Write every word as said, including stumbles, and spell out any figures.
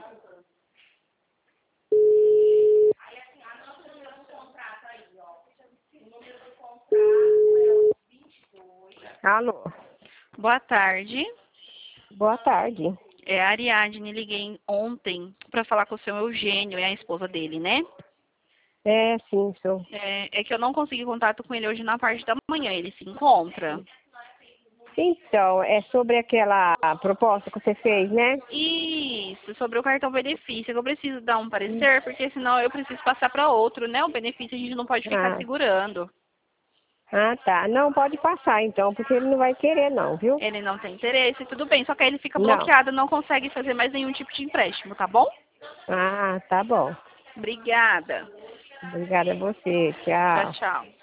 Alô? Boa tarde. Boa tarde. É a Ariadne, liguei ontem para falar com o seu Eugênio, é a esposa dele, né? É, sim, sou. É, é que eu não consegui contato com ele hoje na parte da manhã, ele se encontra. Então, é sobre aquela proposta que você fez, né? Isso, sobre o cartão benefício, eu preciso dar um parecer, porque senão eu preciso passar para outro, né? O benefício a gente não pode ficar Ah, segurando. ah, tá. Não, pode passar então, porque ele não vai querer não, viu? Ele não tem interesse, tudo bem, só que aí ele fica Não. bloqueado, não consegue fazer mais nenhum tipo de empréstimo, tá bom? Ah, tá bom. Obrigada. Obrigada a você. Tchau, Tchau. tchau.